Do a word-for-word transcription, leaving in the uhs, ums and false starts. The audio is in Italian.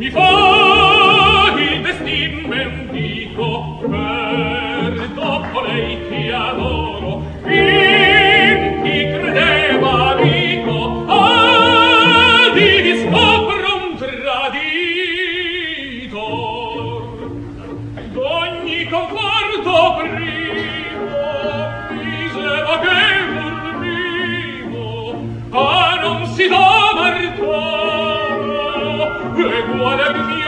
fa il destin mendico per dopo lei ti adoro fin ti credeva amico ah di scopro un traditor d'ogni conforto primo misero che dormivo ah non si dà martoro e guarda